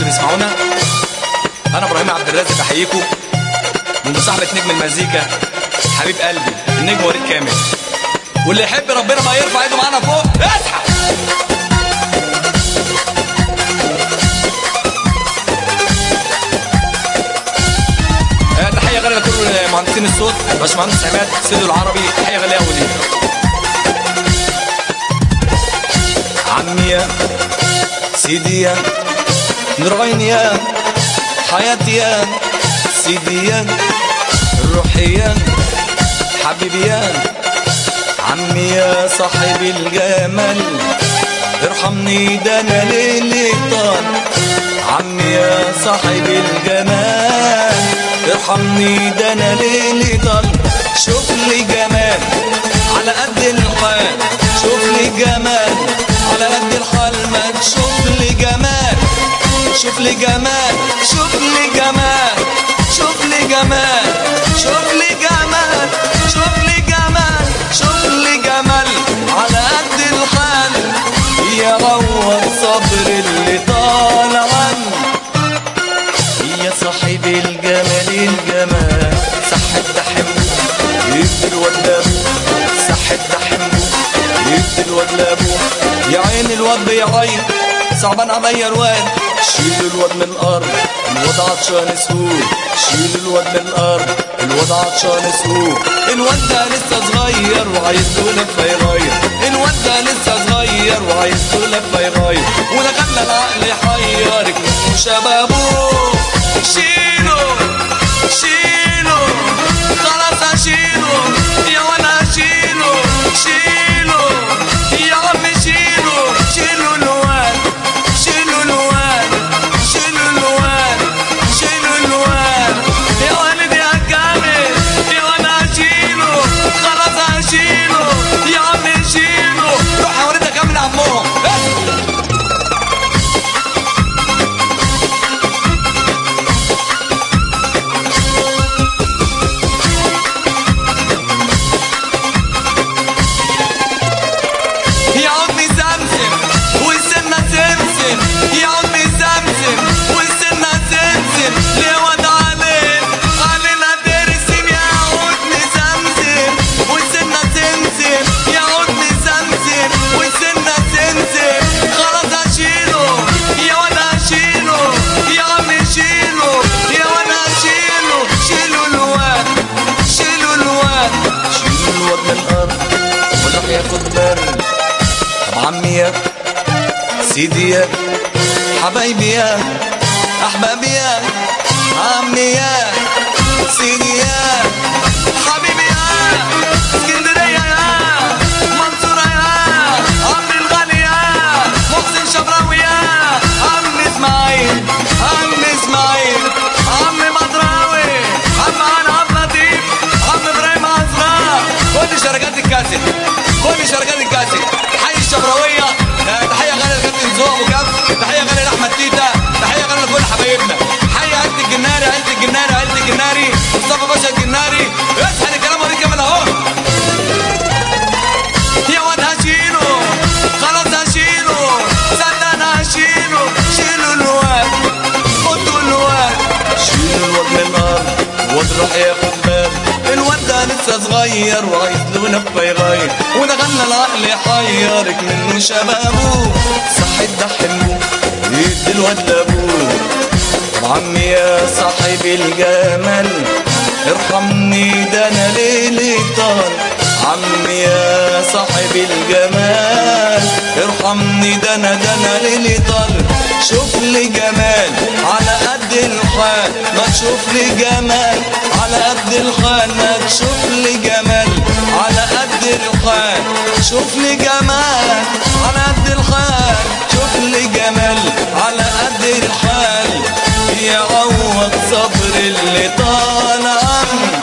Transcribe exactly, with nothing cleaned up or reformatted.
بتسمعونا. انا ابراهيم عبد الرازق بحييكم من مصاحبه نجم المزيكا حبيب قلبي النجم وليد كامل. واللي يحب ربنا ما يرفع ايده معانا فوق اصحى. تحيه غاليه لكل مهندسين الصوت، باشمهندس عماد سيدو العربي، تحيه غاليه يا وليد. عمي يا سيدي يا نور عيني يا حياتي يا سيدي يا روحي يا حبيبي يا عمي يا صاحب الجمال، ارحمني ده انا ليلي طال. عمي يا صاحب الجمال ارحمني ده انا ليلي طال. شوف لي جمال على قد الحال، شوف لي جمال على قد الحال، ما تشوف لي جمال، شوف لي جمال، شوف لي جمال، شوف لي جمال، شوف لي جمال، شوف لي جمال، شوف لي جمال على قد الحال. يا روض صبر اللي طال عني يا صاحب الجمال الجمال. صحت دحمه يدي الواد لابوه، صحت دحمه يدي الواد لابوه. يا عين الواد بيعيط صعبان عليا الواد، شيل الواد من الارض الواد عطشان سهول، شيل الواد من الارض الواد عطشان سهول. الواد ده لسه صغير وعايز له لفه يغير، الواد ده لسه صغير وعايز له لفه يغير. ولا خلى العقل يحيرك منه شبابه. شيله شيله خلاص اشيله يا وانا اشيله، شيله يا عم شيله، شيله الواد، شيله الواد، شيله الواد، شيله الواد يا ولد يا كامل يا وانا اشيله، خلاص اشيله يا عم شيله. روح يا ولد يا كامل عمهم. ياخد بالي طب عمي يا سيدي يا حبايبي يا احبابي يا عمي يا سيدي يا حبيبي يا اسكندريه يا منصوره يا عمي الغالي يا محسن شبراوي يا عمي اسماعيل، عمي اسماعيل، عمي مضراوي، عم انا عبد اللطيف، عم ابراهيم عزراء. كل شركات الكاسيت، كل شركات الكاسيت. حي الشبراويه، تحيه غاليه لكابتن زوق وكف، تحيه غاليه لاحمد تيتا، تحيه غاليه لكل حبايبنا. حي عيله الجناري، عيله الجناري، عيله الجناري، مصطفى باشا الجناري. اصحى الكلام وريك كمان اهو. يا واد هشيله خلاص هشيله، صدق انا هشيله، شيلوا الواد خدوا الواد، شيلوا الواد من الارض الواد راح ياخد باله. الواد ده لسه صغير وعايز له لفه يغير، وده خلى العقل يحيرك منه شبابه. صحت دحمه يدي الواد لابوه. طب عمي يا صاحب الجمال ارحمني ده انا ليلي طال. عمي يا صاحب الجمال ارحمني ده انا ده انا ليلي طال. شوف لي جمال على قد الحال، ما تشوف لي جمال على قد الحال، ما تشوف لي جمال على قد الحال، شوف لي جمال على قد الحال، شوف لي جمال على قد الحال. يا عوض صبر اللي طال عني